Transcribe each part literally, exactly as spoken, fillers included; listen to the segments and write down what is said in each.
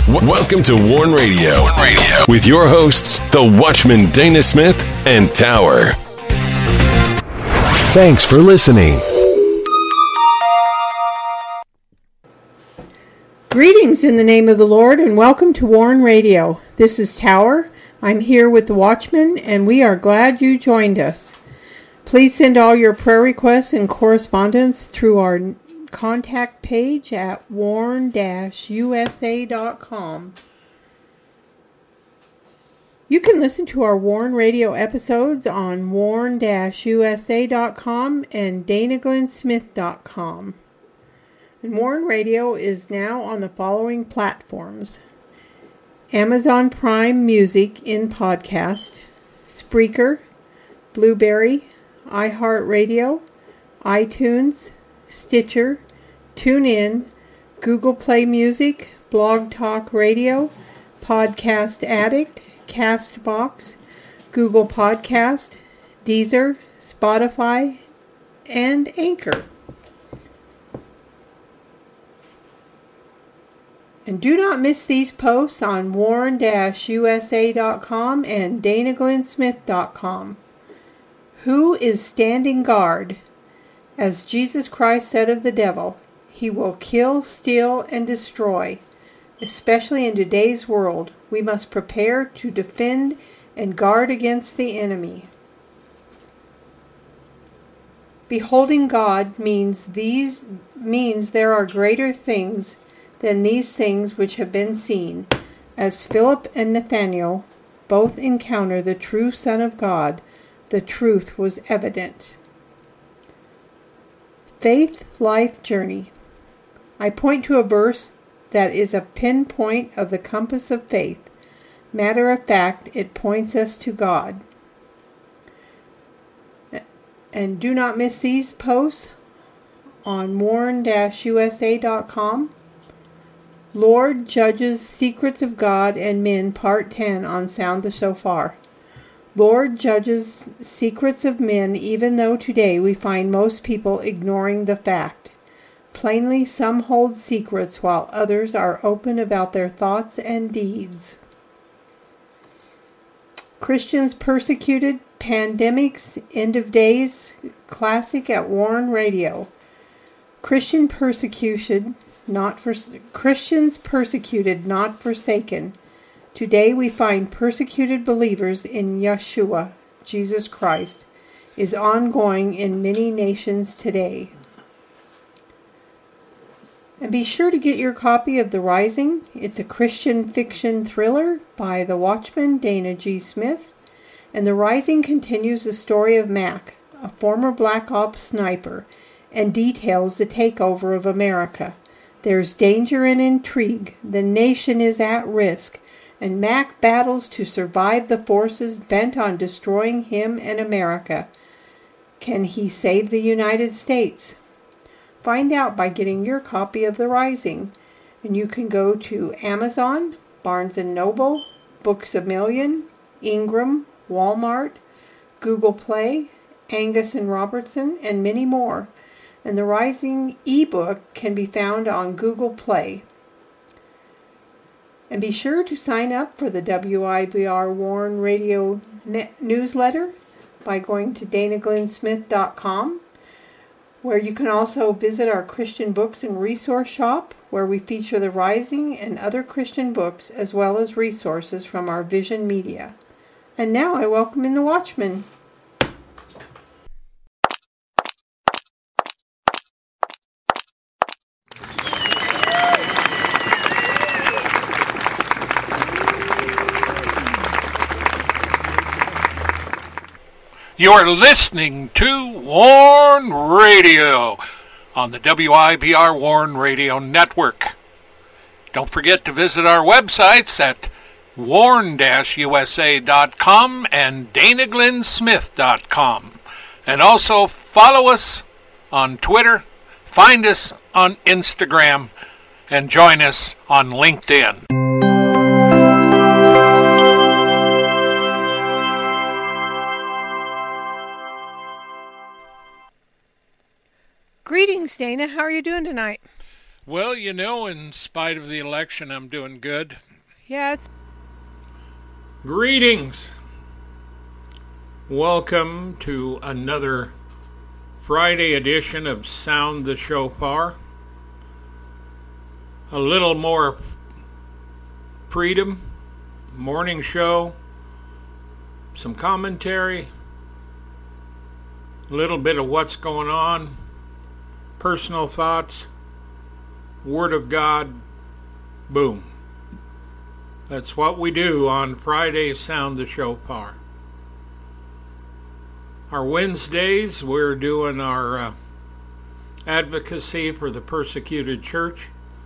W- welcome to Warn Radio. Warn Radio with your hosts, the Watchman Dana Smith and Tower. Thanks for listening. Greetings in the name of the Lord, and welcome to Warn Radio. This is Tower. I'm here with the Watchman, and we are glad you joined us. Please send all your prayer requests and correspondence through our contact page at warn dash u s a dot com. You can listen to our Warn Radio episodes on warn dash u s a dot com and dana glenn smith dot com. And Warn Radio is now on the following platforms: Amazon Prime Music in podcast, Spreaker, Blueberry, iHeartRadio, iTunes, Stitcher, TuneIn, Google Play Music, Blog Talk Radio, Podcast Addict, Castbox, Google Podcast, Deezer, Spotify, and Anchor. And do not miss these posts on warn dash u s a dot com and dana glenn smith dot com. Who is standing guard? As Jesus Christ said of the devil, he will kill, steal, and destroy. Especially in today's world, we must prepare to defend and guard against the enemy. Beholding God means these means there are greater things than these things which have been seen. As Philip and Nathanael both encounter the true Son of God, the truth was evident. Faith Life Journey. I point to a verse that is a pinpoint of the compass of faith. Matter of fact, it points us to God. And do not miss these posts on warn dash u s a dot com. Lord Judges Secrets of God and Men, Part ten on Sound the Shofar. Lord judges secrets of men, even though today we find most people ignoring the fact. Plainly, some hold secrets while others are open about their thoughts and deeds. Christians Persecuted, Pandemics, End of Days, classic at Warn Radio. Christian persecution, not for Christians persecuted, not forsaken. Today we find persecuted believers in Yeshua, Jesus Christ, is ongoing in many nations today. And be sure to get your copy of The Rising. It's a Christian fiction thriller by the Watchman Dana G. Smith. And The Rising continues the story of Mac, a former Black Ops sniper, and details the takeover of America. There's danger and intrigue. The nation is at risk, and Mac battles to survive the forces bent on destroying him and America. Can he save the United States? Find out by getting your copy of The Rising. And you can go to Amazon, Barnes and Noble, Books A Million, Ingram, Walmart, Google Play, Angus and Robertson, and many more. And The Rising ebook can be found on Google Play. And be sure to sign up for the W I B R Warn Radio net newsletter by going to dana glenn smith dot com, where you can also visit our Christian books and resource shop, where we feature The Rising and other Christian books, as well as resources from our Vision Media. And now I welcome in the Watchman. You're listening to Warn Radio on the W I B R Warn Radio Network. Don't forget to visit our websites at warn dash u s a dot com and dana glenn smith dot com. And also follow us on Twitter, find us on Instagram, and join us on LinkedIn. Greetings, Dana. How are you doing tonight? Well, you know, in spite of the election, I'm doing good. Yeah, it's... Greetings. Welcome to another Friday edition of Sound the Shofar. A little more freedom, morning show, some commentary, a little bit of what's going on, personal thoughts, Word of God, boom. That's what we do on Friday, Sound the Shofar. Our Wednesdays, we're doing our uh, advocacy for the persecuted church.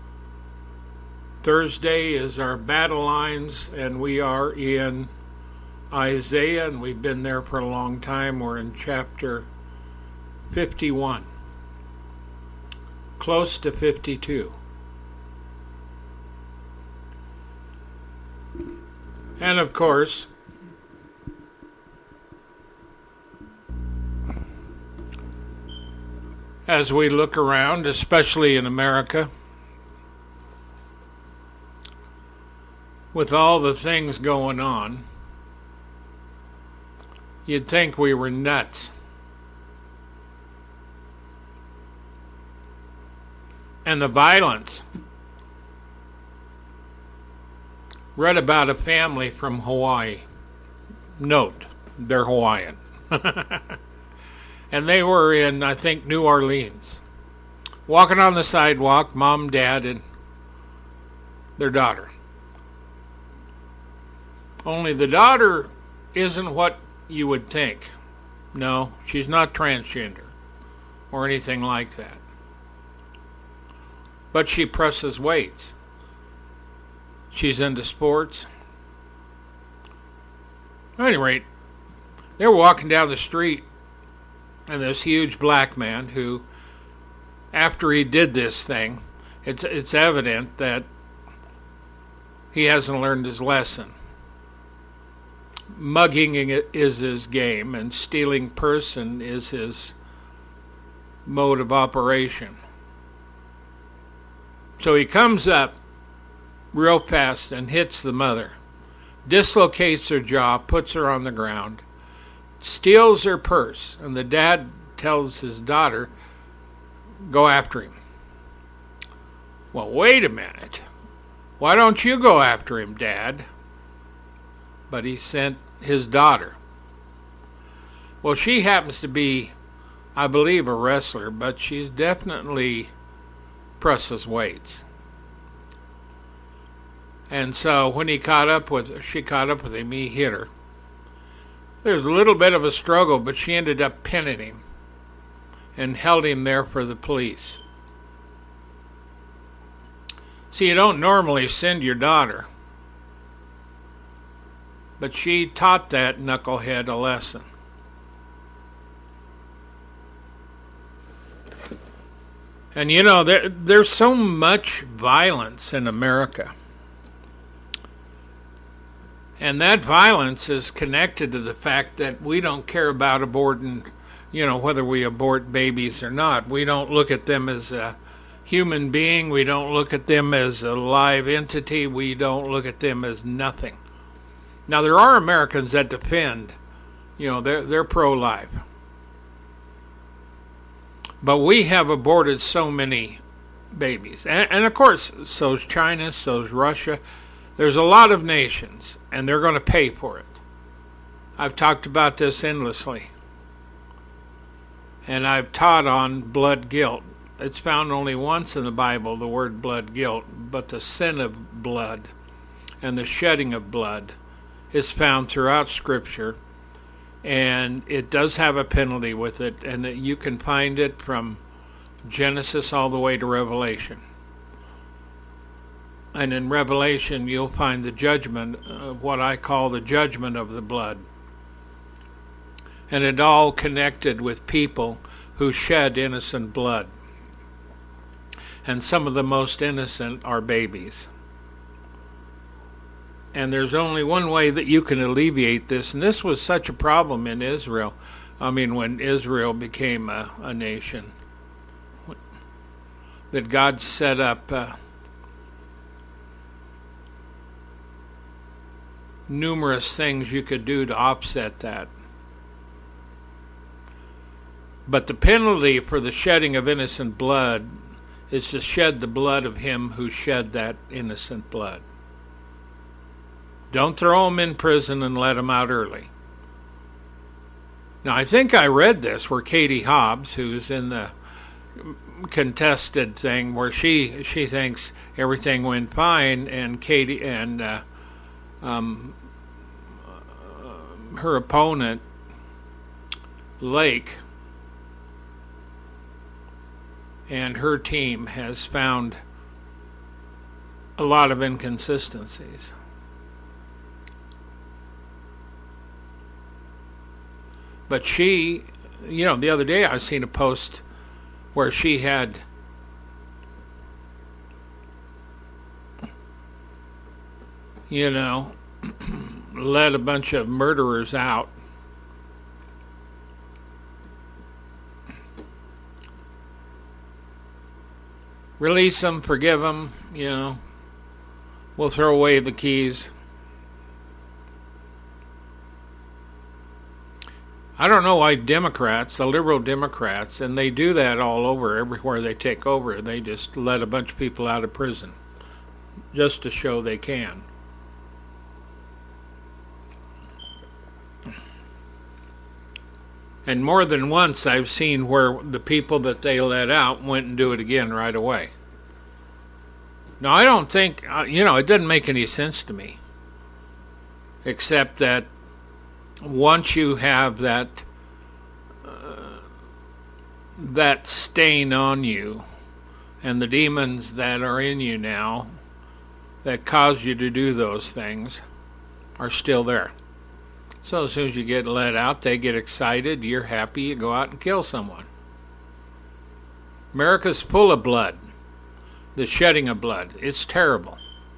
Thursday is our battle lines, and we are in Isaiah, and we've been there for a long time. We're in chapter fifty-one, close to fifty-two. And of course, as we look around, especially in America, with all the things going on, you'd think we were nuts. And the violence. Read about a family from Hawaii. Note, they're Hawaiian. And they were in, I think, New Orleans. Walking on the sidewalk, mom, dad, and their daughter. Only the daughter isn't what you would think. No, she's not transgender or anything like that. But she presses weights. She's into sports. At any rate, they were walking down the street, and this huge black man who, after he did this thing, it's it's evident that he hasn't learned his lesson. Mugging is his game, and stealing person is his mode of operation. So he comes up real fast and hits the mother, dislocates her jaw, puts her on the ground, steals her purse, and the dad tells his daughter, go after him. Well, wait a minute. Why don't you go after him, Dad? But he sent his daughter. Well, she happens to be, I believe, a wrestler, but she's definitely presses weights. And so when he caught up with, she caught up with him, he hit her. There's a little bit of a struggle, but she ended up pinning him and held him there for the police. See, you don't normally send your daughter, but she taught that knucklehead a lesson. And you know, there, there's so much violence in America. And that violence is connected to the fact that we don't care about aborting, you know, whether we abort babies or not. We don't look at them as a human being. We don't look at them as a live entity. We don't look at them as nothing. Now, there are Americans that defend, you know, they're, they're pro-life. But we have aborted so many babies. And, and of course, so's China, so's Russia. There's a lot of nations, and they're going to pay for it. I've talked about this endlessly. And I've taught on blood guilt. It's found only once in the Bible, the word blood guilt, but the sin of blood and the shedding of blood is found throughout Scripture, and it does have a penalty with it, and you can find it from Genesis all the way to Revelation. And in Revelation, you'll find the judgment, of what I call the judgment of the blood. And it all connected with people who shed innocent blood. And some of the most innocent are babies. And there's only one way that you can alleviate this, and this was such a problem in Israel. I mean, when Israel became a, a nation. that God set up uh, numerous things you could do to offset that. But the penalty for the shedding of innocent blood is to shed the blood of him who shed that innocent blood. Don't throw him in prison and let him out early. Now, I think I read this where Katie Hobbs, who's in the contested thing, where she she thinks everything went fine, and Katie and uh, um, her opponent, Lake, and her team has found a lot of inconsistencies. But she, you know, the other day I seen a post where she had you know, let a bunch of murderers out. Release them, forgive them, you know. We'll throw away the keys. I don't know why Democrats, the liberal Democrats, and they do that all over, everywhere they take over, they just let a bunch of people out of prison just to show they can. And more than once I've seen where the people that they let out went and do it again right away. Now, I don't think, you know, it doesn't make any sense to me. Except that once you have that uh, that stain on you, and the demons that are in you now that cause you to do those things are still there. So as soon as you get let out, they get excited, you're happy, you go out and kill someone. America's full of blood. The shedding of blood. It's terrible.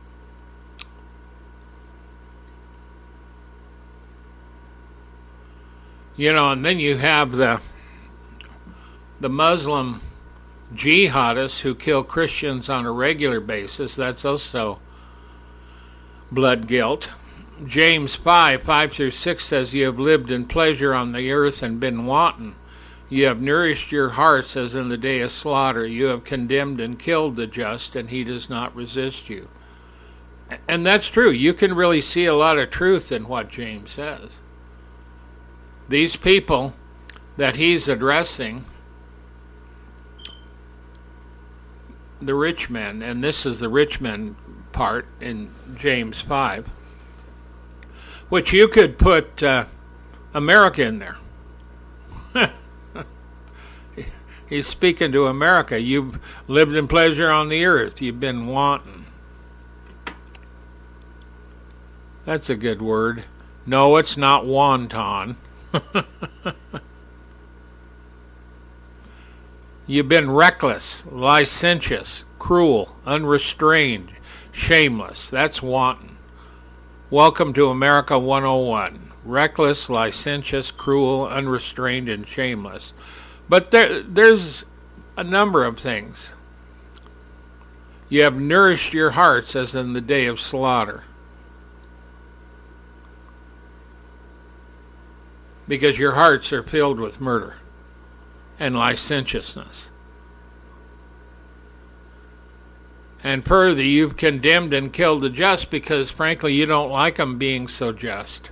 You know, and then you have the the Muslim jihadists who kill Christians on a regular basis. That's also blood guilt. James five, five through six says, "You have lived in pleasure on the earth and been wanton. You have nourished your hearts as in the day of slaughter. You have condemned and killed the just, and he does not resist you." And that's true. You can really see a lot of truth in what James says. These people that he's addressing, the rich men, and this is the rich men part in James five, which you could put uh, America in there. He's speaking to America. You've lived in pleasure on the earth. You've been wanton. That's a good word. No, it's not wonton. You've been reckless, licentious, cruel, unrestrained, shameless. That's wanton. Welcome to America one oh one. Reckless, licentious, cruel, unrestrained, and shameless. But there, there's a number of things. You have nourished your hearts as in the day of slaughter. Because your hearts are filled with murder and licentiousness. And further, you've condemned and killed the just because, frankly, you don't like them being so just.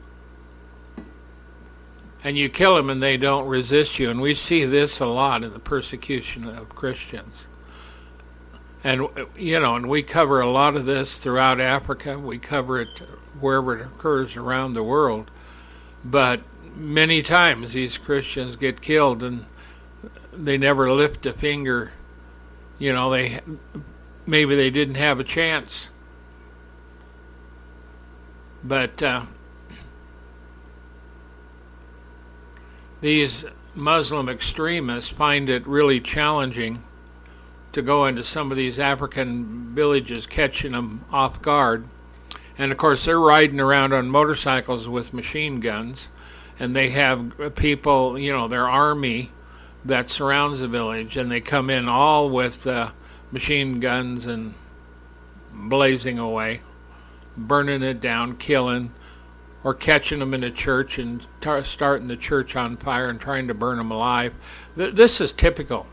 And you kill them and they don't resist you. And we see this a lot in the persecution of Christians. And, you know, and we cover a lot of this throughout Africa. We cover it wherever it occurs around the world. But many times these Christians get killed and they never lift a finger. You know, they maybe they didn't have a chance. But uh, these Muslim extremists find it really challenging to go into some of these African villages, catching them off guard. And of course, they're riding around on motorcycles with machine guns. And they have people, you know, their army that surrounds the village, and they come in all with uh, machine guns and blazing away, burning it down, killing, or catching them in a church and tar- starting the church on fire and trying to burn them alive. Th- this is typical.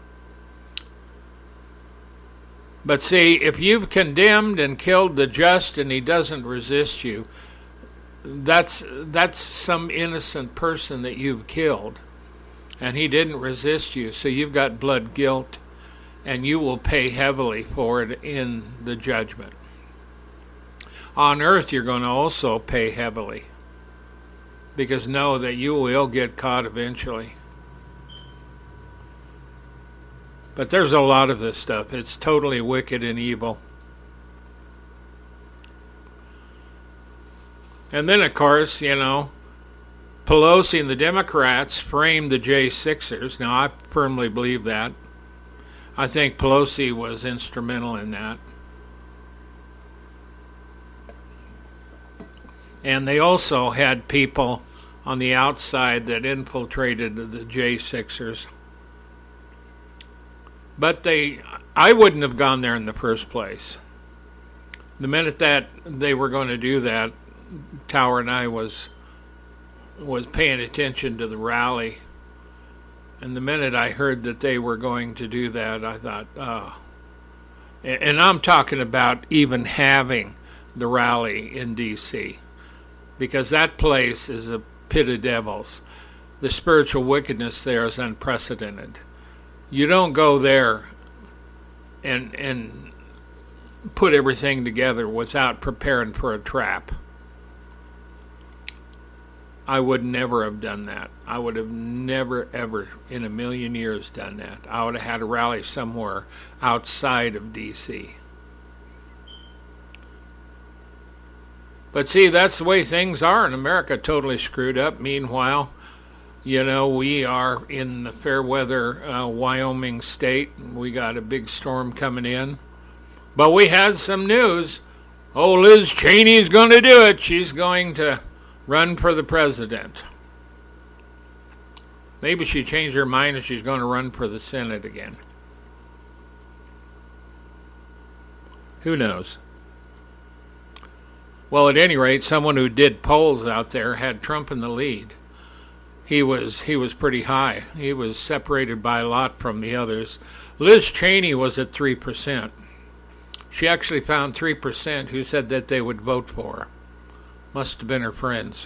But see, if you've condemned and killed the just and he doesn't resist you, that's that's some innocent person that you've killed, and he didn't resist you, so you've got blood guilt, and you will pay heavily for it in the judgment. On earth, you're going to also pay heavily, because know that you will get caught eventually. But there's a lot of this stuff. It's totally wicked and evil. And then, of course, you know, Pelosi and the Democrats framed the J sixers. Now, I firmly believe that. I think Pelosi was instrumental in that. And they also had people on the outside that infiltrated the J sixers. But they, I wouldn't have gone there in the first place. The minute that they were going to do that, Tower and I was was paying attention to the rally, and the minute I heard that they were going to do that, I thought, oh. And I'm talking about even having the rally in D C, because that place is a pit of devils. The spiritual wickedness there is unprecedented. You don't go there and and put everything together without preparing for a trap. I would never have done that. I would have never, ever in a million years done that. I would have had a rally somewhere outside of D C. But see, that's the way things are in America, totally screwed up. Meanwhile, you know, we are in the fair weather uh, Wyoming state. We got a big storm coming in. But we had some news. Oh, Liz Cheney's going to do it. She's going to run for the president. Maybe she changed her mind and she's going to run for the Senate again. Who knows? Well, at any rate, someone who did polls out there had Trump in the lead. He was he was pretty high. He was separated by a lot from the others. Liz Cheney was at three percent. She actually found three percent who said that they would vote for her. Must have been her friends,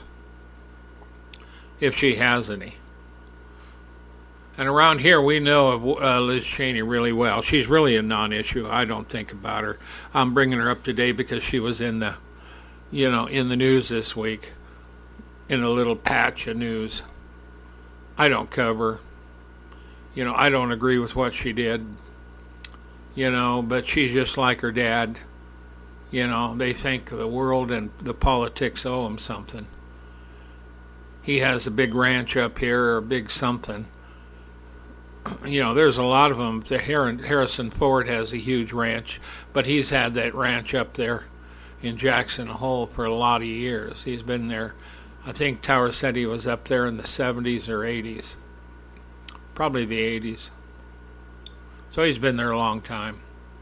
if she has any. And around here, we know of uh, Liz Cheney really well. She's really a non-issue. I don't think about her. I'm bringing her up today because she was in the, you know, in the news this week, in a little patch of news. I don't cover. You know, I don't agree with what she did. You know, but she's just like her dad. You know, they think the world and the politics owe him something. He has a big ranch up here, or a big something. You know, there's a lot of them. The Harrison Ford has a huge ranch, but he's had that ranch up there in Jackson Hole for a lot of years. He's been there. I think Tower said he was up there in the seventies or eighties. Probably the eighties. So he's been there a long time.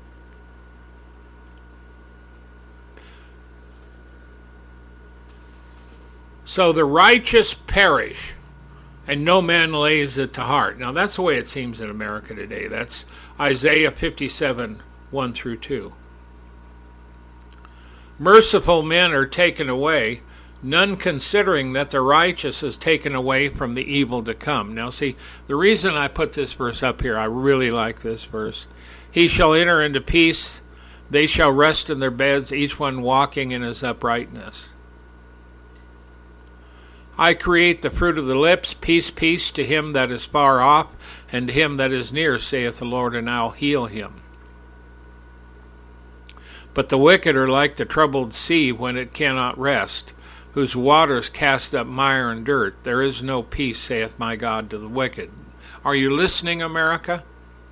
So the righteous perish, and no man lays it to heart. Now that's the way it seems in America today. That's Isaiah fifty-seven, one through two. Merciful men are taken away, none considering that the righteous is taken away from the evil to come. Now see, the reason I put this verse up here, I really like this verse. He shall enter into peace, they shall rest in their beds, each one walking in his uprightness. I create the fruit of the lips, peace, peace to him that is far off, and to him that is near, saith the Lord, and I'll heal him. But the wicked are like the troubled sea when it cannot rest, whose waters cast up mire and dirt. There is no peace, saith my God, to the wicked. Are you listening, America?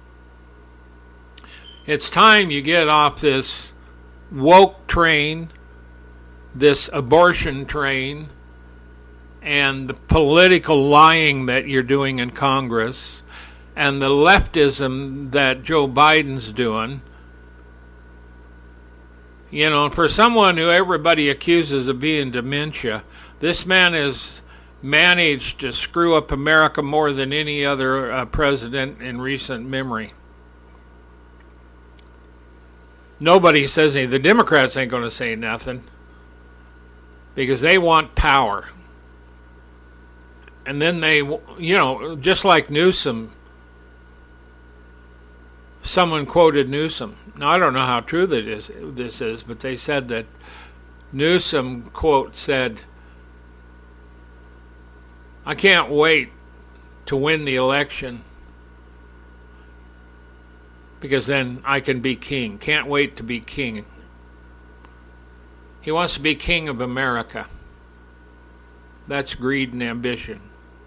It's time you get off this woke train, this abortion train, and the political lying that you're doing in Congress, and the leftism that Joe Biden's doing, You know, for someone who everybody accuses of being dementia, this man has managed to screw up America more than any other uh, president in recent memory. Nobody says anything. The Democrats ain't going to say nothing because they want power. And then they, you know, just like Newsom, someone quoted Newsom. Now, I don't know how true that is, this is, but they said that Newsom, quote, said, I can't wait to win the election because then I can be king. Can't wait to be king. He wants to be king of America. That's greed and ambition.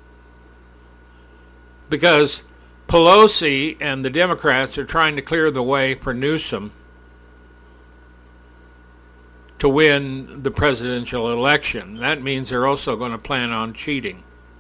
Because Pelosi and the Democrats are trying to clear the way for Newsom to win the presidential election. That means they're also going to plan on cheating.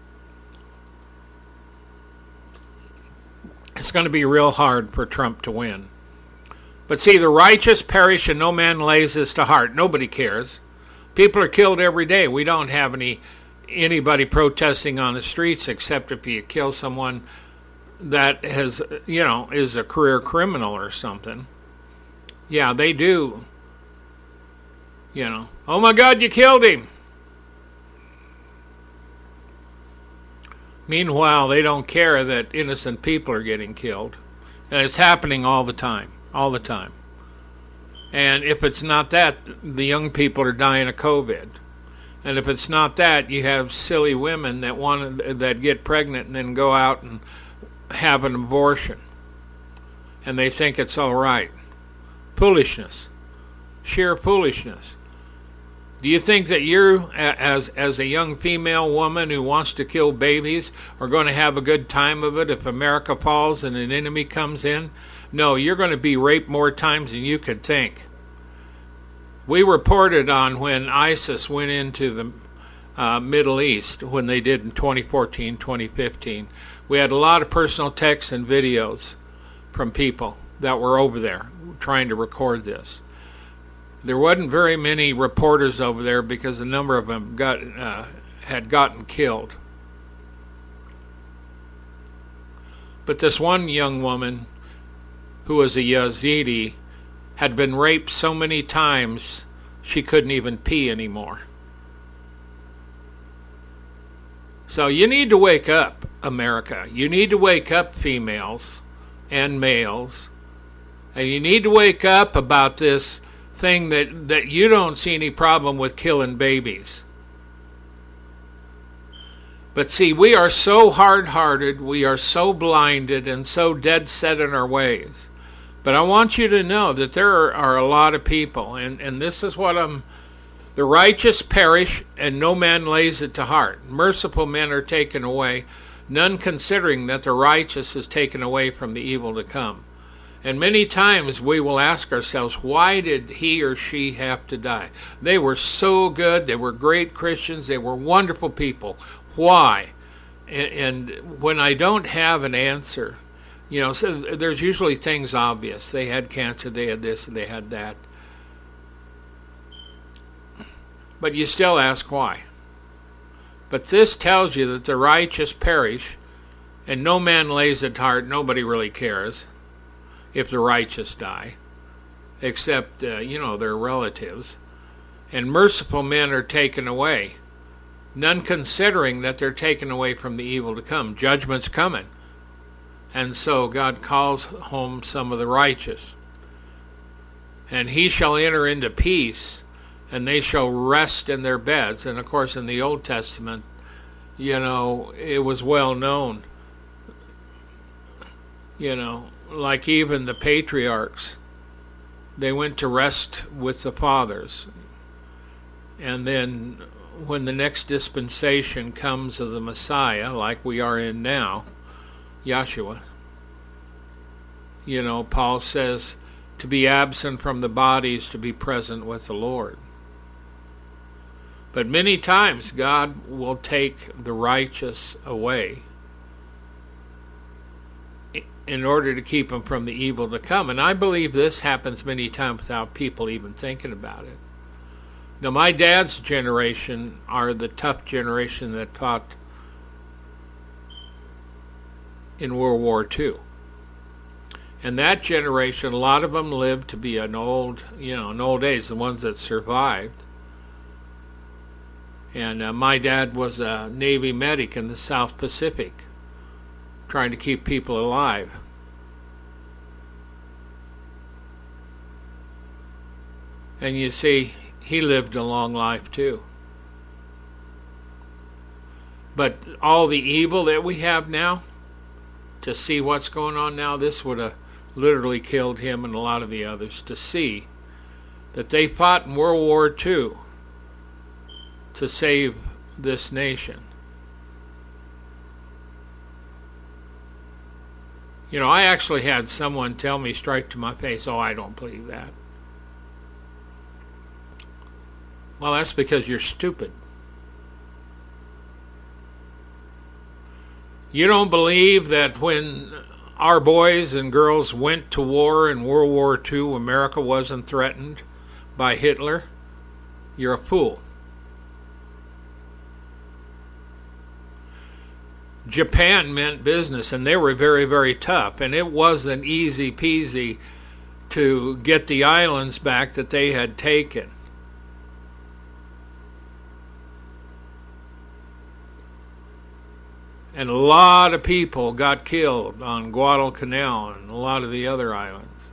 It's going to be real hard for Trump to win. But see, the righteous perish and no man lays this to heart. Nobody cares. People are killed every day. We don't have any anybody protesting on the streets except if you kill someone that has, you know, is a career criminal or something. Yeah, they do. You know, oh my God, you killed him. Meanwhile, they don't care that innocent people are getting killed. And it's happening all the time, all the time. And if it's not that, the young people are dying of COVID. And if it's not that, you have silly women that want that get pregnant and then go out and have an abortion. And they think it's all right. Foolishness. Sheer foolishness. Do you think that you, as as a young female woman who wants to kill babies, are going to have a good time of it if America falls and an enemy comes in? No, you're going to be raped more times than you could think. We reported on when ISIS went into the uh, Middle East, when they did in twenty fourteen, twenty fifteen. We had a lot of personal texts and videos from people that were over there trying to record this. There wasn't very many reporters over there because a number of them got uh, had gotten killed. But this one young woman, who was a Yazidi, had been raped so many times she couldn't even pee anymore. So you need to wake up, America. You need to wake up, females and males. And you need to wake up about this thing that, that you don't see any problem with killing babies. But see, we are so hard-hearted, we are so blinded and so dead set in our ways. But I want you to know that there are, are a lot of people, and, and this is what I'm... The righteous perish, and no man lays it to heart. Merciful men are taken away, none considering that the righteous is taken away from the evil to come. And many times we will ask ourselves, why did he or she have to die? They were so good. They were great Christians. They were wonderful people. Why? And, and when I don't have an answer, you know, so there's usually things obvious. They had cancer, they had this, and they had that. But you still ask why. But this tells you that the righteous perish, and no man lays it to heart. Nobody really cares if the righteous die, except, uh, you know, their relatives. And merciful men are taken away, none considering that they're taken away from the evil to come. Judgment's coming. And so God calls home some of the righteous. And he shall enter into peace, and they shall rest in their beds. And of course, in the Old Testament, you know, it was well known, you know, like even the patriarchs, they went to rest with the fathers. And then when the next dispensation comes of the Messiah, like we are in now, Yahshua, you know, Paul says to be absent from the body is to be present with the Lord. But many times God will take the righteous away in order to keep them from the evil to come. And I believe this happens many times without people even thinking about it. Now, my dad's generation are the tough generation that fought in World War Two. And that generation, a lot of them lived to be an old, you know, an old age, the ones that survived. And uh, my dad was a Navy medic in the South Pacific, trying to keep people alive. And you see, he lived a long life too. But all the evil that we have now, to see what's going on now, this would have literally killed him and a lot of the others, to see that they fought in World War Two to save this nation. You know, I actually had someone tell me straight to my face, oh, I don't believe that. Well, that's because you're stupid. You don't believe that when our boys and girls went to war in World War Two, America wasn't threatened by Hitler? You're a fool. Japan meant business, and they were very, very tough, and it wasn't easy peasy to get the islands back that they had taken. And a lot of people got killed on Guadalcanal and a lot of the other islands.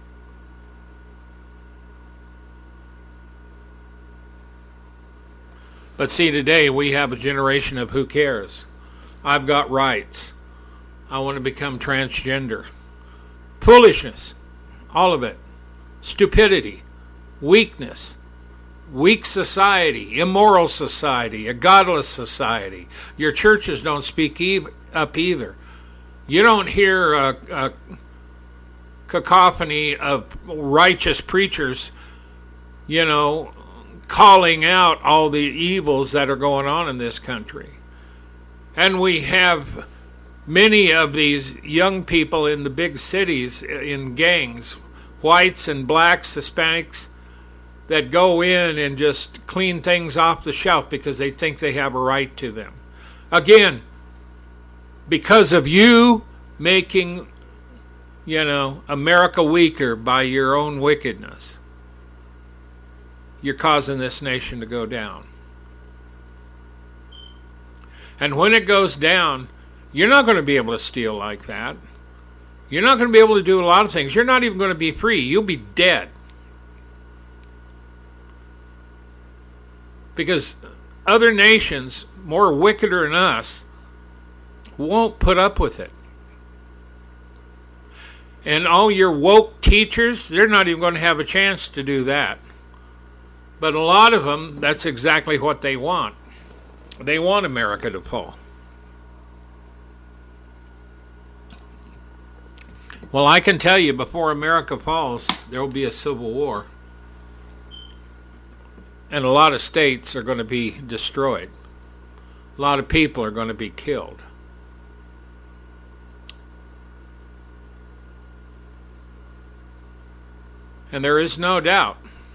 But see, today we have a generation of who cares. I've got rights. I want to become transgender. Foolishness. All of it. Stupidity. Weakness. Weak society. Immoral society. A godless society. Your churches don't speak e- up either. You don't hear a, a cacophony of righteous preachers, you know, calling out all the evils that are going on in this country. And we have many of these young people in the big cities in gangs, whites and blacks, Hispanics, that go in and just clean things off the shelf because they think they have a right to them. Again, because of you making, you know, America weaker by your own wickedness, you're causing this nation to go down. And when it goes down, you're not going to be able to steal like that. You're not going to be able to do a lot of things. You're not even going to be free. You'll be dead. Because other nations, more wickeder than us, won't put up with it. And all your woke teachers, they're not even going to have a chance to do that. But a lot of them, that's exactly what they want. They want America to fall. Well, I can tell you, before America falls, there will be a civil war. And a lot of states are going to be destroyed. A lot of people are going to be killed. And there is no doubt.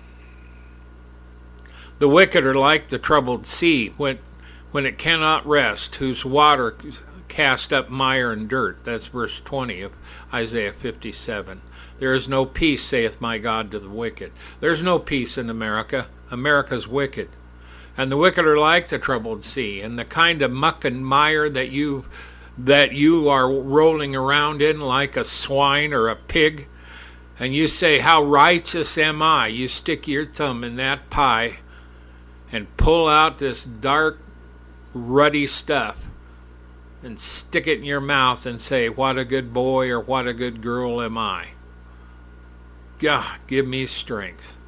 The wicked are like the troubled sea when, when it cannot rest, whose water cast up mire and dirt. That's verse twenty of Isaiah fifty-seven. There is no peace, saith my God, to the wicked. There's no peace in America. America's wicked. And the wicked are like the troubled sea, and the kind of muck and mire that you that you are rolling around in like a swine or a pig. And you say, how righteous am I? You stick your thumb in that pie and pull out this dark, ruddy stuff and stick it in your mouth and say, what a good boy or what a good girl am I. God, give me strength.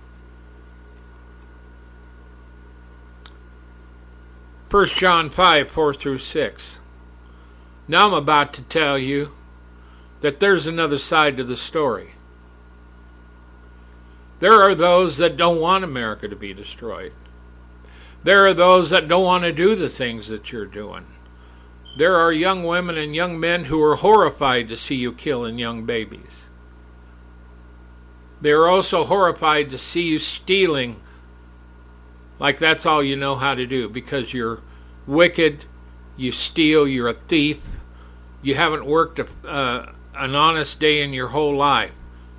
First John five, four through six. Now I'm about to tell you that there's another side to the story. There are those that don't want America to be destroyed. There are those that don't want to do the things that you're doing. There are young women and young men who are horrified to see you killing young babies. They're also horrified to see you stealing like that's all you know how to do, because you're wicked, you steal, you're a thief, you haven't worked a, uh, an honest day in your whole life.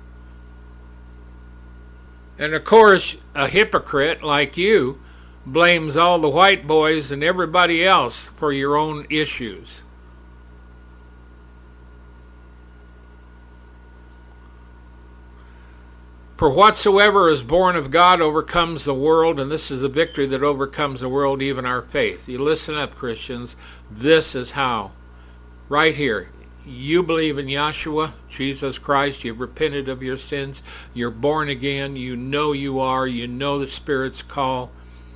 And of course, a hypocrite like you blames all the white boys and everybody else for your own issues. For whatsoever is born of God overcomes the world, and this is the victory that overcomes the world, even our faith. You listen up, Christians. This is how. Right here. You believe in Yahshua, Jesus Christ. You've repented of your sins. You're born again. You know you are. You know the Spirit's call.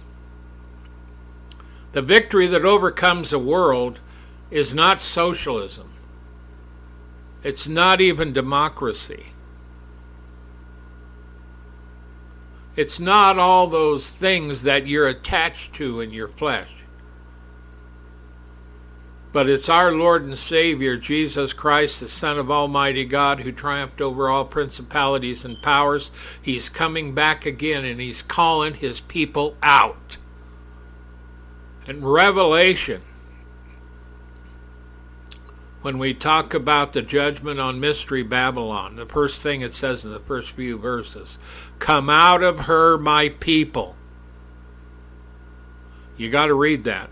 The victory that overcomes the world is not socialism. It's not even democracy. It's not all those things that you're attached to in your flesh. But it's our Lord and Savior, Jesus Christ, the Son of Almighty God, who triumphed over all principalities and powers. He's coming back again, and He's calling His people out. In Revelation, when we talk about the judgment on Mystery Babylon, the first thing it says in the first few verses, come out of her, my people. You got to read that.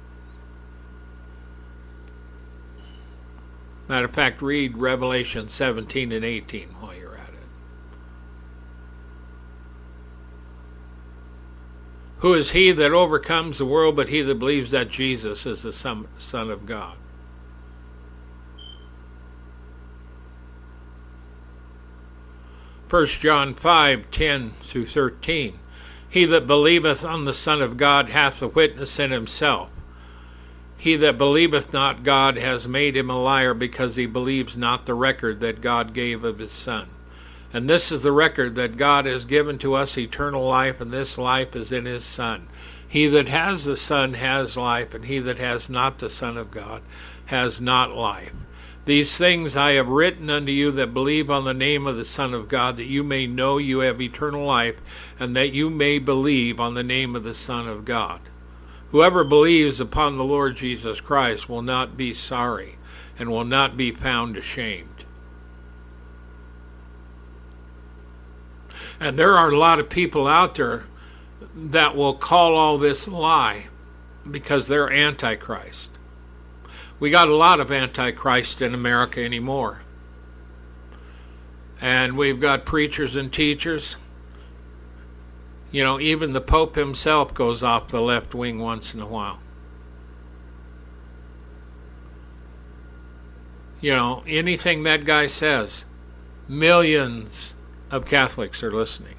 Matter of fact, read Revelation seventeen and eighteen while you're at it. Who is he that overcomes the world but he that believes that Jesus is the Son of God? First John five, ten through thirteen. He that believeth on the Son of God hath a witness in himself. He that believeth not God has made him a liar, because he believes not the record that God gave of his Son. And this is the record, that God has given to us eternal life, and this life is in his Son. He that has the Son has life, and he that has not the Son of God has not life. These things I have written unto you that believe on the name of the Son of God, that you may know you have eternal life, and that you may believe on the name of the Son of God. Whoever believes upon the Lord Jesus Christ will not be sorry, and will not be found ashamed. And there are a lot of people out there that will call all this lie because they're Antichrist. We got a lot of Antichrist in America anymore. And we've got preachers and teachers. You know, even the Pope himself goes off the left wing once in a while. You know, anything that guy says, millions of Catholics are listening.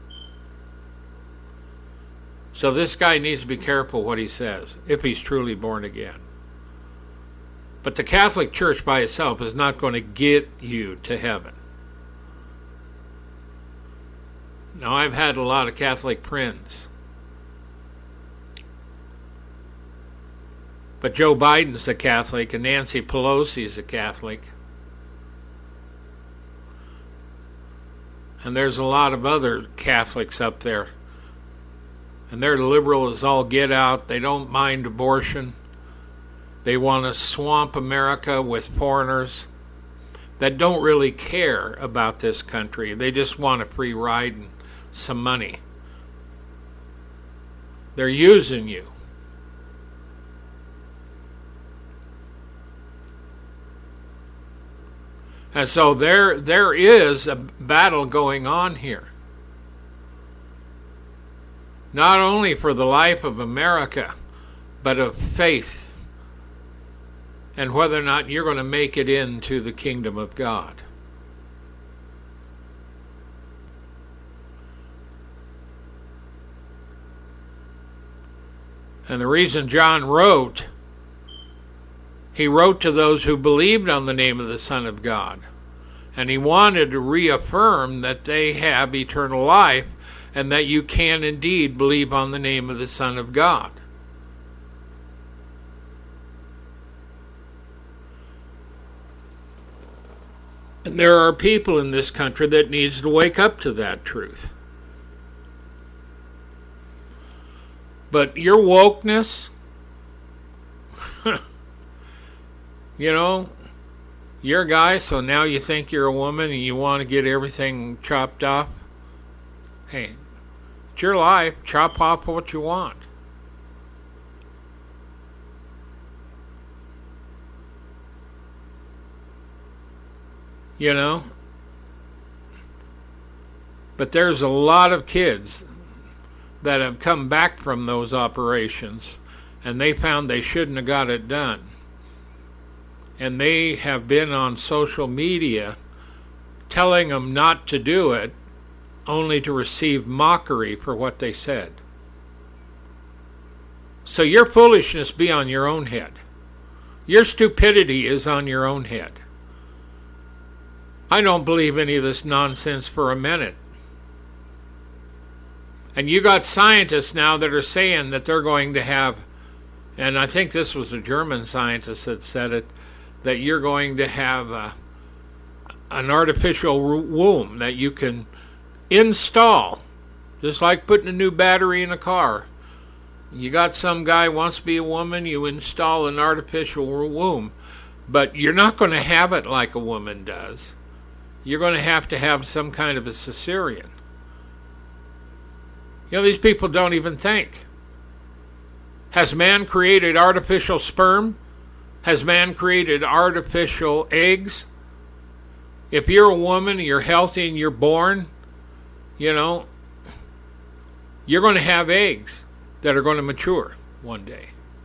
So this guy needs to be careful what he says, if he's truly born again. But the Catholic Church by itself is not going to get you to heaven. Now, I've had a lot of Catholic friends. But Joe Biden's a Catholic, and Nancy Pelosi's a Catholic. And there's a lot of other Catholics up there. And they're liberal as all get out. They don't mind abortion. They want to swamp America with foreigners that don't really care about this country. They just want a free ride and some money. They're using you. And so there, there is a battle going on here. Not only for the life of America, but of faith. And whether or not you're going to make it into the kingdom of God. And the reason John wrote, he wrote to those who believed on the name of the Son of God. And he wanted to reaffirm that they have eternal life, and that you can indeed believe on the name of the Son of God. And there are people in this country that needs to wake up to that truth. But your wokeness, you know, you're a guy, so now you think you're a woman and you want to get everything chopped off. Hey, it's your life. Chop off what you want. You know? But there's a lot of kids that have come back from those operations and they found they shouldn't have got it done. And they have been on social media telling them not to do it, only to receive mockery for what they said. So your foolishness be on your own head. Your stupidity is on your own head. I don't believe any of this nonsense for a minute. And you got scientists now that are saying that they're going to have, and I think this was a German scientist that said it, that you're going to have a, an artificial womb that you can install, just like putting a new battery in a car. You got some guy wants to be a woman, you install an artificial womb, but you're not going to have it like a woman does. You're going to have to have some kind of a cesarean. You know, these people don't even think. Has man created artificial sperm? Has man created artificial eggs? If you're a woman, you're healthy and you're born, you know, you're going to have eggs that are going to mature one day.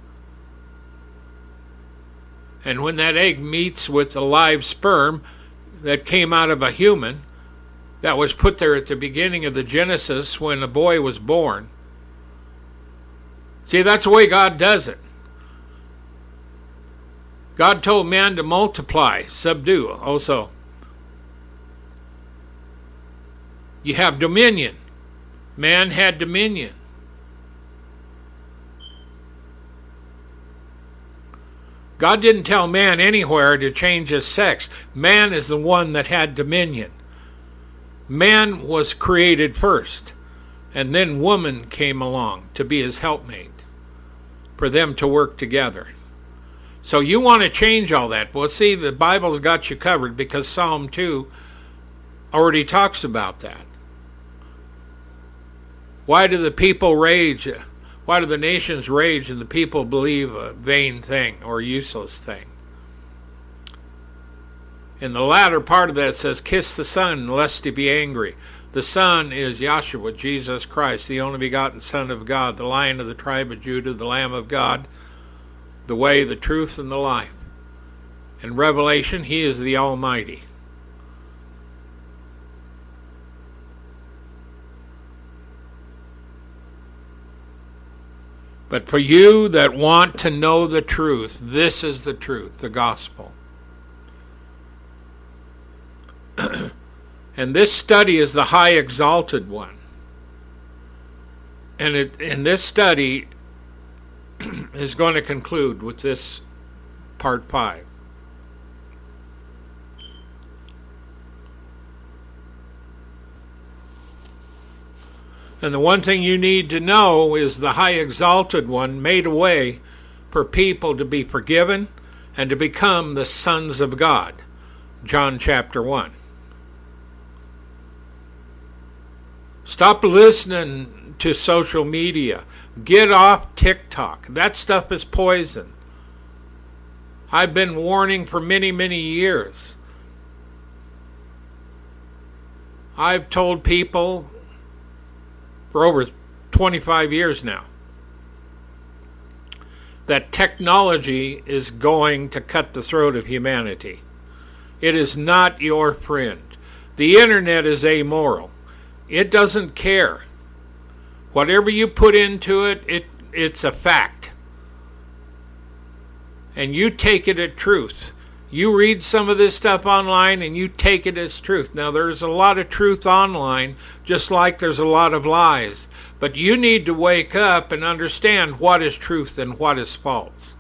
And when that egg meets with a live sperm that came out of a human, that was put there at the beginning of the Genesis when the boy was born. See, that's the way God does it. God told man to multiply, subdue also. You have dominion. Man had dominion. God didn't tell man anywhere to change his sex. Man is the one that had dominion. Man was created first, and then woman came along to be his helpmate, for them to work together. So you want to change all that. Well, see, the Bible's got you covered because Psalm two already talks about that. Why do the people rage? Why do the nations rage and the people believe a vain thing or useless thing? In the latter part of that it says, kiss the Son, lest he be angry. The Son is Yahshua, Jesus Christ, the only begotten Son of God, the Lion of the tribe of Judah, the Lamb of God, the way, the truth, and the life. In Revelation, he is the Almighty. But for you that want to know the truth, this is the truth, the gospel. And this study is the high exalted one. And it, and this study is going to conclude with this part five. And the one thing you need to know is the high exalted one made a way for people to be forgiven and to become the sons of God. John chapter one. Stop listening to social media. Get off TikTok. That stuff is poison. I've been warning for many, many years. I've told people for over twenty-five years now that technology is going to cut the throat of humanity. It is not your friend. The internet is amoral. It doesn't care. Whatever you put into it, it it's a fact. And you take it as truth. You read some of this stuff online and you take it as truth. Now, there's a lot of truth online, just like there's a lot of lies. But you need to wake up and understand what is truth and what is false.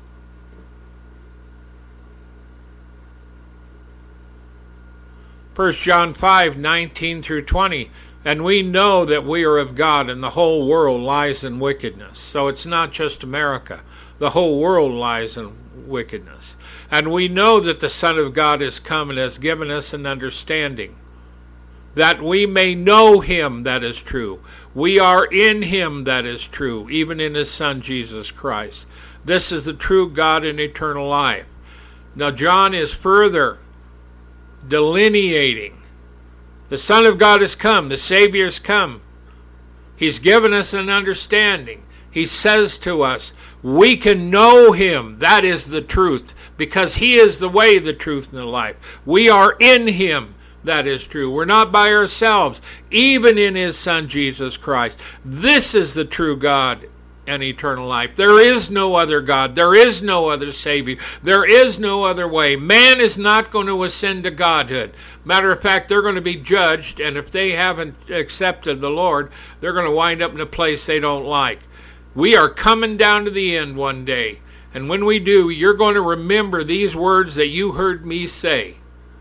First John five, nineteen through twenty. And we know that we are of God, and the whole world lies in wickedness. So it's not just America. The whole world lies in wickedness. And we know that the Son of God has come and has given us an understanding, that we may know him that is true. We are in him that is true, even in his Son Jesus Christ. This is the true God and eternal life. Now John is further delineating. The Son of God has come. The Savior has come. He's given us an understanding. He says to us, we can know him. That is the truth, because he is the way, the truth, and the life. We are in him. That is true. We're not by ourselves, even in his Son Jesus Christ. This is the true God and eternal life. There is no other God. There is no other Savior. There is no other way. Man is not going to ascend to Godhood. Matter of fact, they're going to be judged, and if they haven't accepted the Lord, they're going to wind up in a place they don't like. We are coming down to the end one day, and when we do, you're going to remember these words that you heard me say.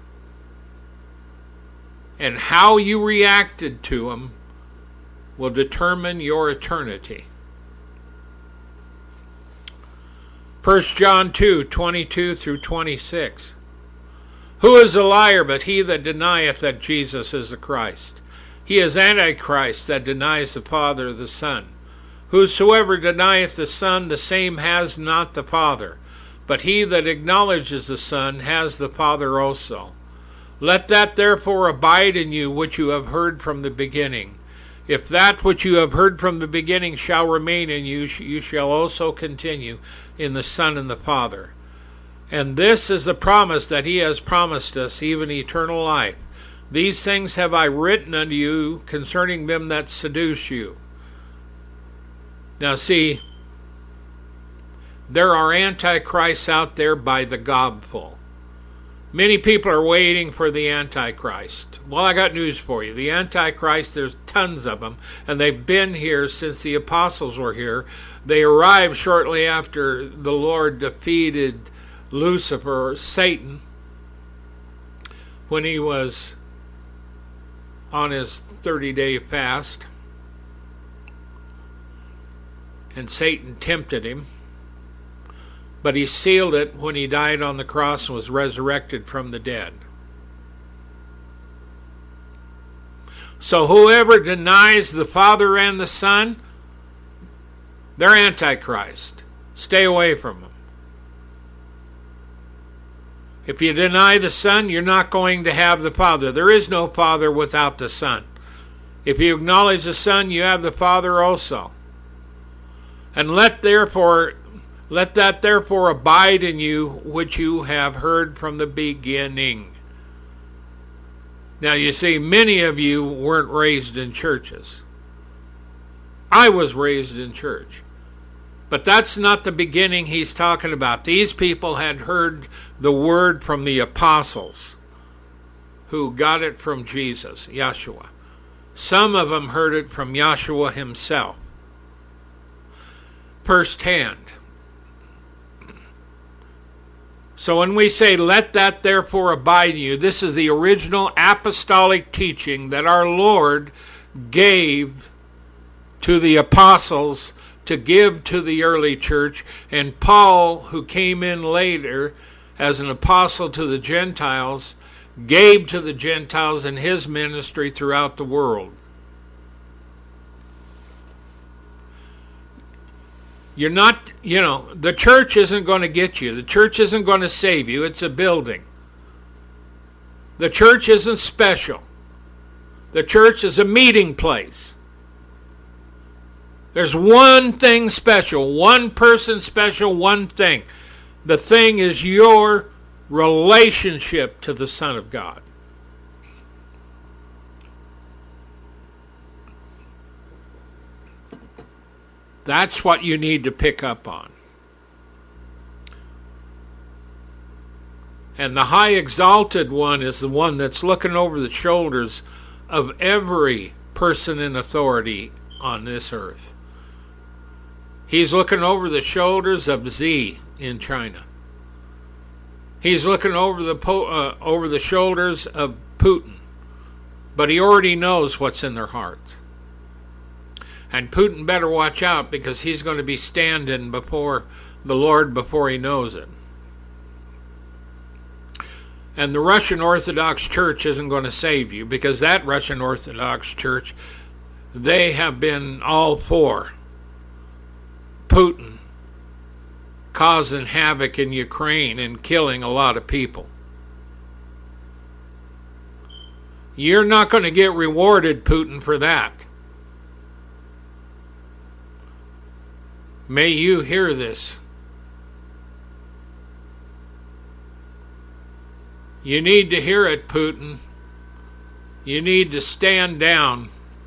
And how you reacted to them will determine your eternity. First John two, twenty-two through twenty-six. Who is a liar but he that denieth that Jesus is the Christ? He is Antichrist that denies the Father of the Son. Whosoever denieth the Son, the same has not the Father. But he that acknowledges the Son has the Father also. Let that therefore abide in you which you have heard from the beginning. If that which you have heard from the beginning shall remain in you, you shall also continue in the Son and the Father. And this is the promise that he has promised us, even eternal life. These things have I written unto you concerning them that seduce you. Now see, there are antichrists out there by the gobful. Many people are waiting for the Antichrist. Well, I got news for you. The Antichrist, there's tons of them, and they've been here since the apostles were here. They arrived shortly after the Lord defeated Lucifer, or Satan, when he was on his thirty-day fast. And Satan tempted him. But he sealed it when he died on the cross and was resurrected from the dead. So whoever denies the Father and the Son, they're Antichrist. Stay away from them. If you deny the Son, you're not going to have the Father. There is no Father without the Son. If you acknowledge the Son, you have the Father also. And let therefore... Let that therefore abide in you which you have heard from the beginning. Now you see, many of you weren't raised in churches. I was raised in church. But that's not the beginning he's talking about. These people had heard the word from the apostles who got it from Jesus, Yeshua. Some of them heard it from Yeshua himself, firsthand. So when we say, let that therefore abide in you, this is the original apostolic teaching that our Lord gave to the apostles to give to the early church. And Paul, who came in later as an apostle to the Gentiles, gave to the Gentiles in his ministry throughout the world. You're not, you know, the church isn't going to get you. The church isn't going to save you. It's a building. The church isn't special. The church is a meeting place. There's one thing special, one person special, one thing. The thing is your relationship to the Son of God. That's what you need to pick up on. And the high exalted one is the one that's looking over the shoulders of every person in authority on this earth. He's looking over the shoulders of Xi in China. He's looking over the po- uh, over the shoulders of Putin, but he already knows what's in their hearts. And Putin better watch out, because he's going to be standing before the Lord before he knows it. And the Russian Orthodox Church isn't going to save you, because that Russian Orthodox Church, they have been all for Putin causing havoc in Ukraine and killing a lot of people. You're not going to get rewarded, Putin, for that. May you hear this. You need to hear it, Putin. You need to stand down.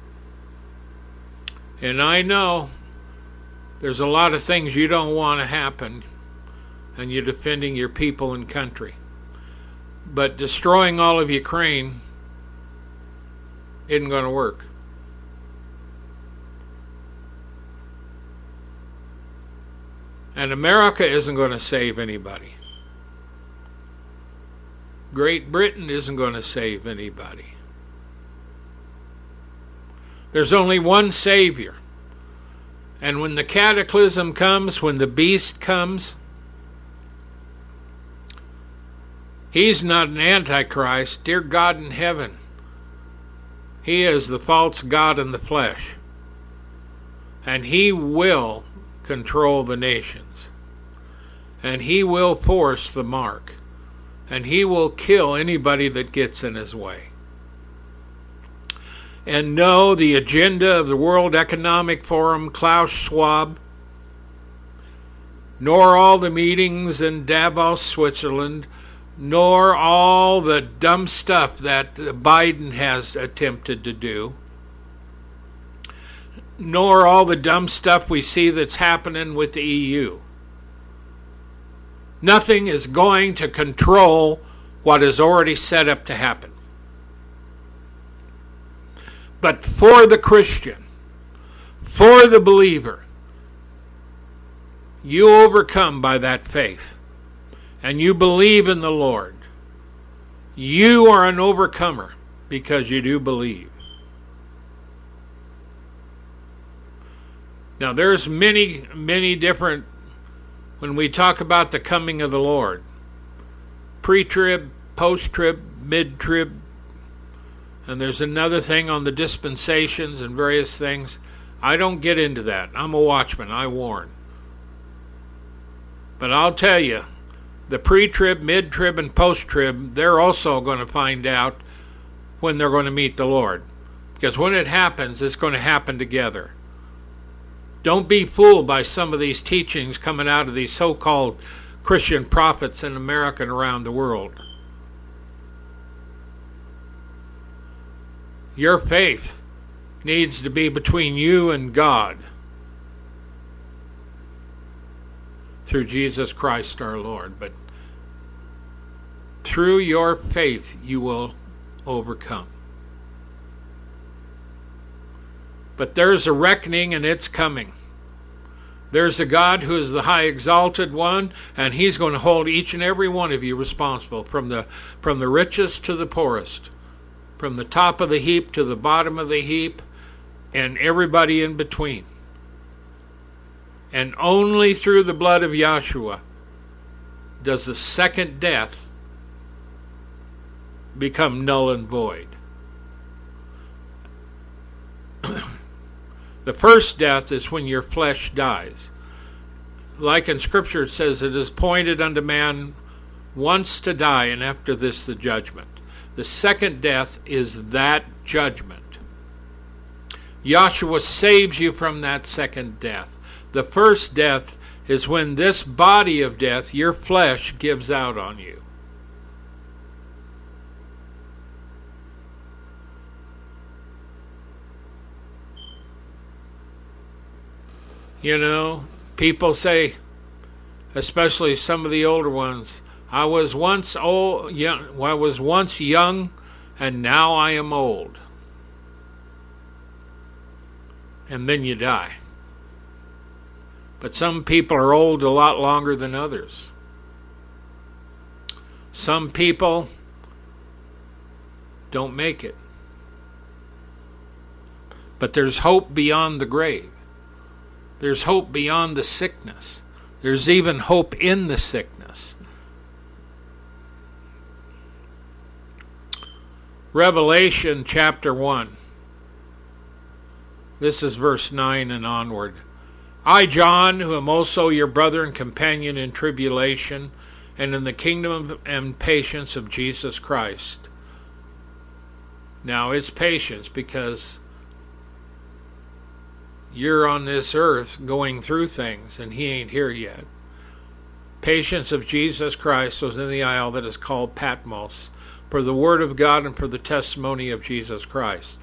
And I know there's a lot of things you don't want to happen, and you're defending your people and country. But destroying all of Ukraine isn't going to work. And America isn't going to save anybody. Great Britain isn't going to save anybody. There's only one Savior. And when the cataclysm comes, when the beast comes, he's not an antichrist. Dear God in heaven, he is the false god in the flesh. And he will control the nations. And he will force the mark. And he will kill anybody that gets in his way. And no, the agenda of the World Economic Forum, Klaus Schwab, nor all the meetings in Davos, Switzerland, nor all the dumb stuff that Biden has attempted to do, nor all the dumb stuff we see that's happening with the E U. Nothing is going to control what is already set up to happen. But for the Christian, for the believer, you overcome by that faith, and you believe in the Lord. You are an overcomer because you do believe. Now, there's many, many different, when we talk about the coming of the Lord, pre-trib, post-trib, mid-trib, and there's another thing on the dispensations and various things. I don't get into that. I'm a watchman. I warn. But I'll tell you, the pre-trib, mid-trib, and post-trib, they're also going to find out when they're going to meet the Lord. Because when it happens, it's going to happen together. Don't be fooled by some of these teachings coming out of these so-called Christian prophets in America and around the world. Your faith needs to be between you and God through Jesus Christ our Lord. But through your faith you will overcome. But there's a reckoning, and it's coming. There's a God who is the high exalted one, and he's going to hold each and every one of you responsible, from the from the richest to the poorest, from the top of the heap to the bottom of the heap, and everybody in between. And only through the blood of Yahshua does the second death become null and void. The first death is when your flesh dies. Like in Scripture it says, it is appointed unto man once to die, and after this the judgment. The second death is that judgment. Yahshua saves you from that second death. The first death is when this body of death, your flesh, gives out on you. You know, people say, especially some of the older ones, I was once old, young, I was once young, and now I am old. And then you die. But some people are old a lot longer than others. Some people don't make it. But there's hope beyond the grave. There's hope beyond the sickness. There's even hope in the sickness. Revelation chapter one. This is verse nine and onward. I, John, who am also your brother and companion in tribulation and in the kingdom and patience of Jesus Christ. Now it's patience because you're on this earth going through things and he ain't here yet. Patience of Jesus Christ was in the isle that is called Patmos, for the word of God and for the testimony of Jesus Christ.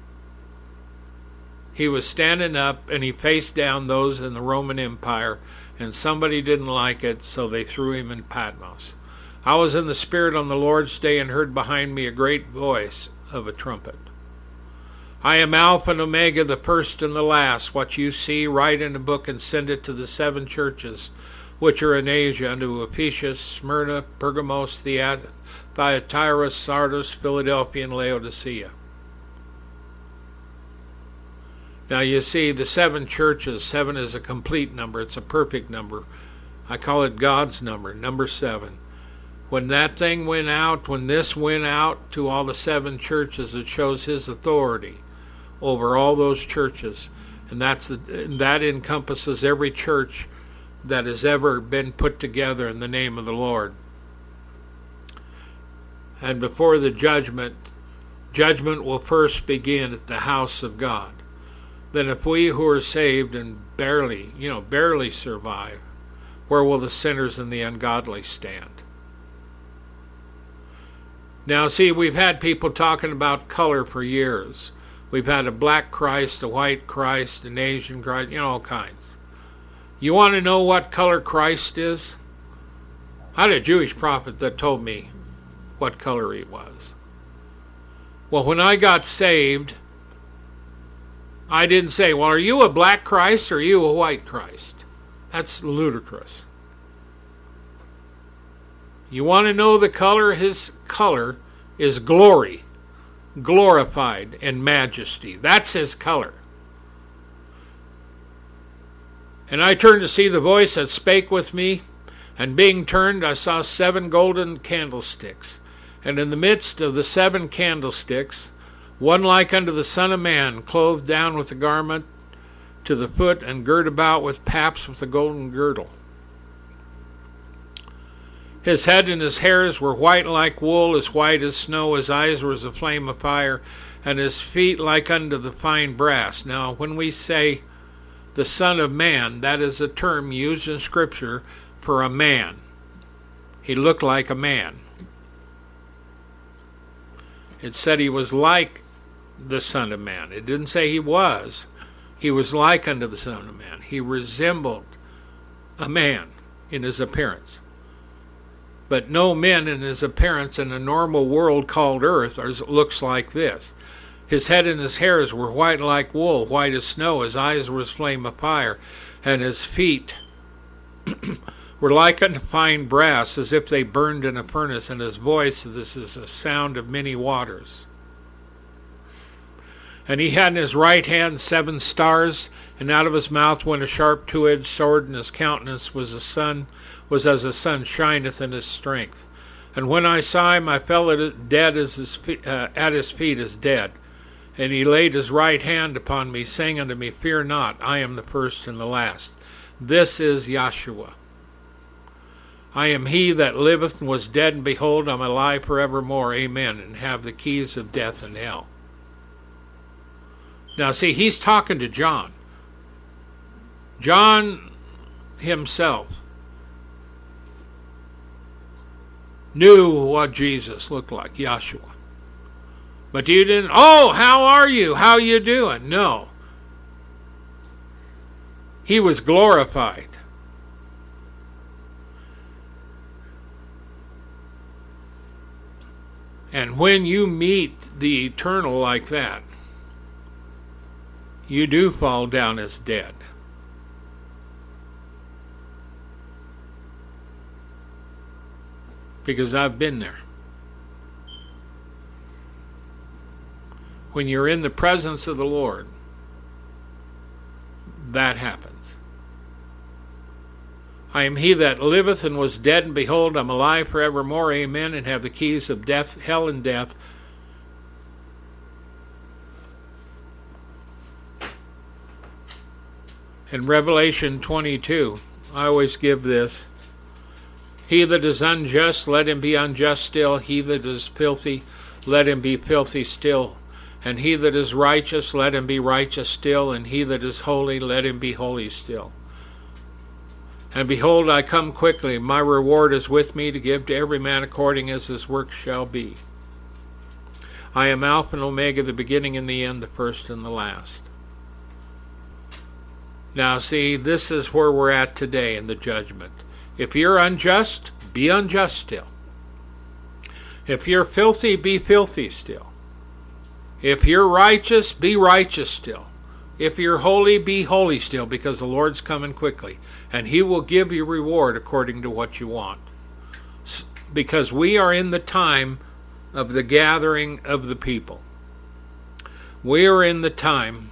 He was standing up and he faced down those in the Roman Empire, and somebody didn't like it, so they threw him in Patmos. I was in the Spirit on the Lord's day and heard behind me a great voice of a trumpet. I am Alpha and Omega, the first and the last. What you see, write in a book and send it to the seven churches which are in Asia, unto Ephesus, Smyrna, Pergamos, Thyatira, Sardis, Philadelphia, and Laodicea. Now you see, the seven churches, seven is a complete number. It's a perfect number. I call it God's number, number seven. When that thing went out, when this went out to all the seven churches, it shows his authority over all those churches. And that's the, that encompasses every church that has ever been put together in the name of the Lord. And before the judgment, judgment will first begin at the house of God. Then if we who are saved and barely, you know, barely survive, where will the sinners and the ungodly stand? Now, see, we've had people talking about color for years. We've had a black Christ, a white Christ, an Asian Christ, you know, all kinds. You want to know what color Christ is? I had a Jewish prophet that told me what color he was. Well, when I got saved, I didn't say, well, are you a black Christ or are you a white Christ? That's ludicrous. You want to know the color? His color is glory, glorified, and majesty. That's his color. And I turned to see the voice that spake with me, and being turned, I saw seven golden candlesticks. And in the midst of the seven candlesticks, one like unto the Son of Man, clothed down with a garment to the foot, and girt about with paps with a golden girdle. His head and his hairs were white like wool, as white as snow. His eyes were as a flame of fire, and his feet like unto the fine brass. Now, when we say the Son of Man, that is a term used in Scripture for a man. He looked like a man. It said he was like the Son of Man. It didn't say he was. He was like unto the Son of Man. He resembled a man in his appearance. But no men in his appearance in a normal world called earth are, looks like this. His head and his hairs were white like wool, white as snow. His eyes were as flame of fire, and his feet were like unto fine brass, as if they burned in a furnace, and his voice, this is a sound of many waters. And he had in his right hand seven stars, and out of his mouth went a sharp two-edged sword, and his countenance was a sun, was as the sun shineth in his strength. And when I saw him, I fell at, dead as his feet, uh, at his feet as dead. And he laid his right hand upon me, saying unto me, Fear not, I am the first and the last. This is Yahshua. I am he that liveth and was dead, and behold, I am alive forevermore. Amen. And have the keys of death and hell. Now, see, he's talking to John. John himself knew what Jesus looked like, Yahshua. But you didn't, oh, how are you? How you doing? No. He was glorified. And when you meet the eternal like that, you do fall down as dead. Because I've been there. when you're in the presence of the Lord, that happens. I am he that liveth and was dead, and behold, I'm alive forevermore, amen, and have the keys of death, hell, and death. In Revelation twenty-two, I always give this. He that is unjust, let him be unjust still. He that is filthy, let him be filthy still. And he that is righteous, let him be righteous still. And he that is holy, let him be holy still. And behold, I come quickly. My reward is with me to give to every man according as his work shall be. I am Alpha and Omega, the beginning and the end, the first and the last. Now see, this is where we're at today in the judgment. If you're unjust, be unjust still. If you're filthy, be filthy still. If you're righteous, be righteous still. If you're holy, be holy still, because the Lord's coming quickly. And he will give you reward according to what you want. Because we are in the time of the gathering of the people. We are in the time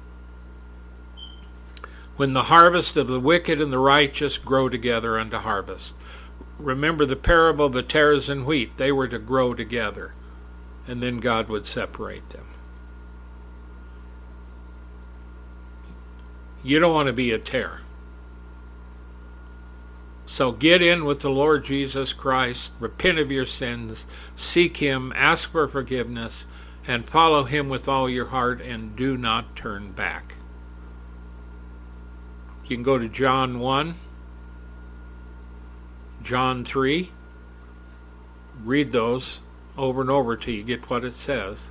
when the harvest of the wicked and the righteous grow together unto harvest. Remember the parable of the tares and wheat. They were to grow together, and then God would separate them. You don't want to be a tare. So get in with the Lord Jesus Christ, repent of your sins, seek him, ask for forgiveness, and follow him with all your heart, and do not turn back. You can go to John one, John three, read those over and over till you get what it says.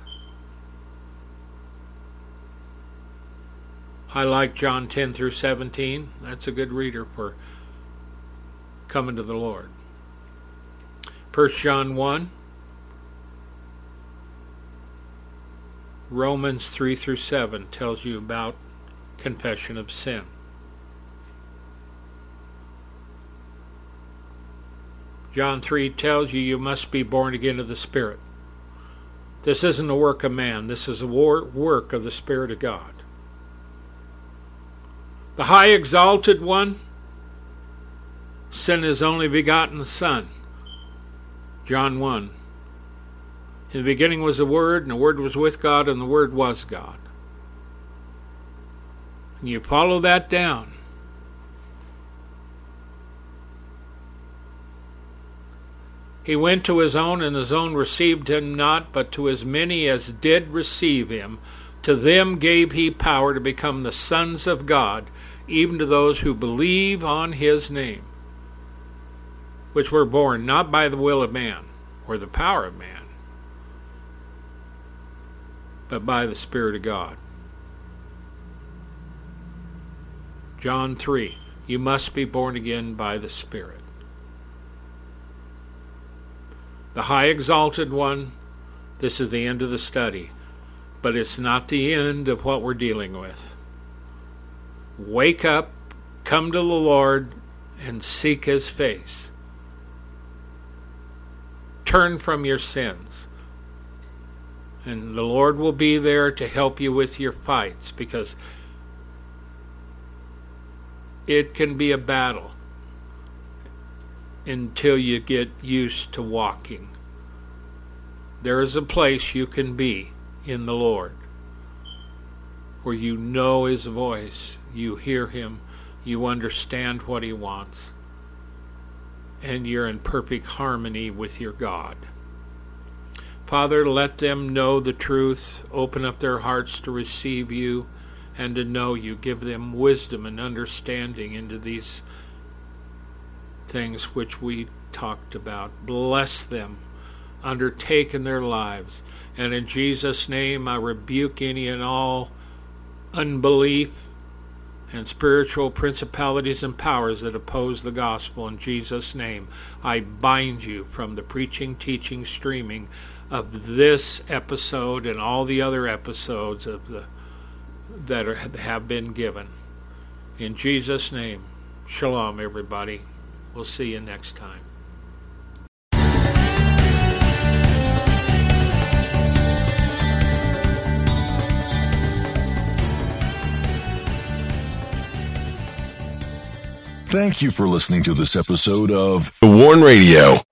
I like John ten through seventeen. That's a good reader for coming to the Lord. First John one, Romans three through seven tells you about confession of sin. John three tells you you must be born again of the Spirit. This isn't a work of man. This is a work of the Spirit of God. The high exalted one sent his only begotten Son. John one. In the beginning was the Word, and the Word was with God, and the Word was God. And you follow that down. He went to his own, and his own received him not, but to as many as did receive him, to them gave he power to become the sons of God, even to those who believe on his name, which were born not by the will of man, or the power of man, but by the Spirit of God. John three, you must be born again by the Spirit. The high exalted one, this is the end of the study, but it's not the end of what we're dealing with. Wake up, come to the Lord, and seek his face. Turn from your sins, and the Lord will be there to help you with your fights, because it can be a battle until you get used to walking. There is a place you can be in the Lord where you know his voice, you hear him, you understand what he wants, and you're in perfect harmony with your God. Father, let them know the truth, open up their hearts to receive you and to know you. Give them wisdom and understanding into these things which we talked about. Bless them, undertake in their lives. And in Jesus' name, I rebuke any and all unbelief and spiritual principalities and powers that oppose the gospel. In Jesus' name, I bind you from the preaching, teaching, streaming of this episode and all the other episodes of the that are, have been given. In Jesus' name, shalom, everybody. We'll see you next time. Thank you for listening to this episode of The Warn Radio.